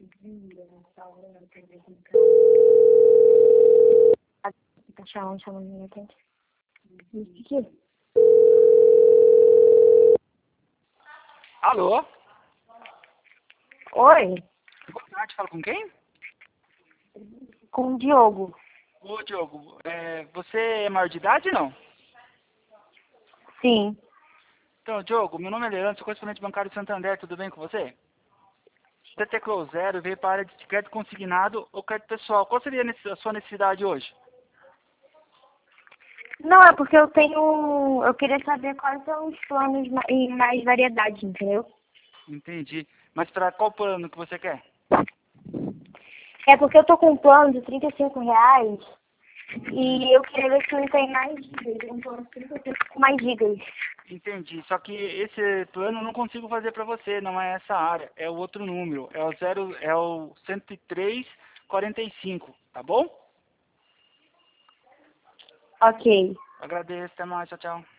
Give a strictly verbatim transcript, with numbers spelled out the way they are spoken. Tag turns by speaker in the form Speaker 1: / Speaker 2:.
Speaker 1: Tá chamando, chamando, não atende. O que?
Speaker 2: Alô?
Speaker 1: Oi,
Speaker 2: Boa tarde, fala com quem?
Speaker 1: com o Diogo.
Speaker 2: Ô, Diogo, é, você é maior de idade, não?
Speaker 1: Sim,
Speaker 2: Então, Diogo, meu nome é Leandro, sou correspondente bancário de Santander, tudo bem com você? Você teclou zero, veio para a área de crédito consignado ou crédito pessoal. Qual seria a necess- a sua necessidade hoje?
Speaker 1: não, é porque eu tenho, eu queria saber quais são os planos ma- em mais variedade, entendeu?
Speaker 2: Entendi. Mas para qual plano que você quer?
Speaker 1: É porque eu tô com um plano de trinta e cinco reais e eu queria ver se não tem mais gigas, um plano de trinta e cinco com mais gigas.
Speaker 2: Entendi. Só que esse plano eu não consigo fazer para você, não é essa área, é o outro número, é o zero, é o cento e três quarenta e cinco, tá bom?
Speaker 1: Ok.
Speaker 2: Agradeço, até mais, tchau, tchau.